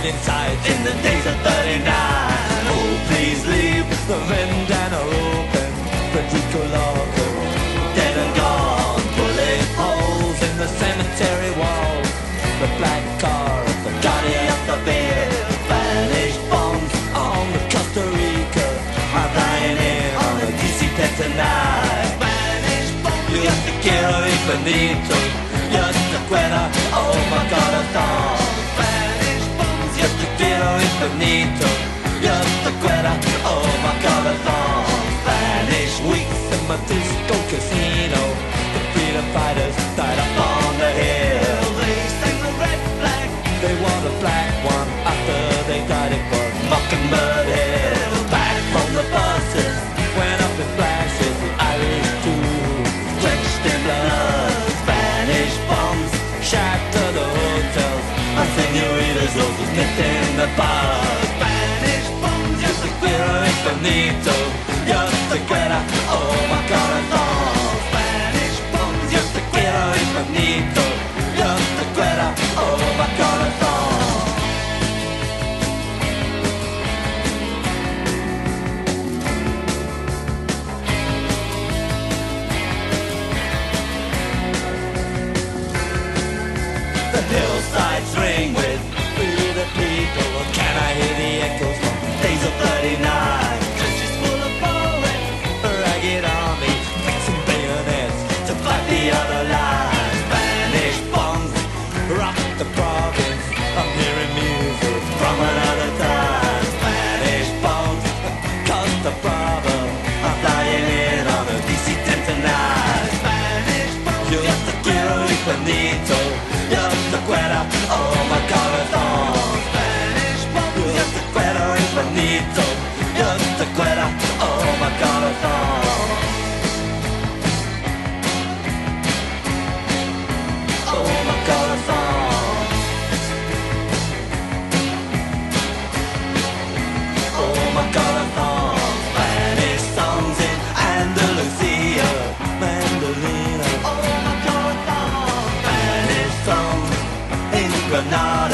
inside in the days of 39. Oh, please leave the vendana open. Federico Loco, dead and gone. Bullet holes in the cemetery walls. The black car of the guardian of the beer. Spanish bombs on the Costa Rica. I'm flying in on the DC-10 tonight. Spanish bombs, yo te quiero infinito. Yo te quiero, oh my God, a song. Spanish bombs, yo te quiero infinito. Yo te quiero, oh my God, a song. Spanish weeks in my disco casino. The freedom fighters died up on the hill. They sang the red flag. They wore the black one after they died. It was Mockingbird Hill. Back from the buses, went up in flashes. The Irish too, drenched in blood. Spanish bombs shatter the hotels. And senoritas, those who sniffed in the bars. Spanish bombs, yo te quiero infinito. Yo te quiero, oh my God, a song. Spanish bombs, yo te quiero infinito. Yo te quiero, oh my God, a song. The hillsides ring with free the people. Can I hear the echoes from days of 39? Trenches full of bullets, a ragged army, fixing bayonets to fight the other line. Spanish bombs rock the province. I'm hearing music from another time. Spanish bombs cause the problem. I'm flying in on a DC-10 tonight. Spanish bombs, yo te quiero infinito. Yo te quiero, oh my God, a song. Spanish bombs, yo te quiero infinito. Yo te quiero, oh my God, a song. Oh my God, a song. Oh my God, a song. Spanish songs in Andalusia, Mandolina. Oh my God, a song. Spanish songs in Granada.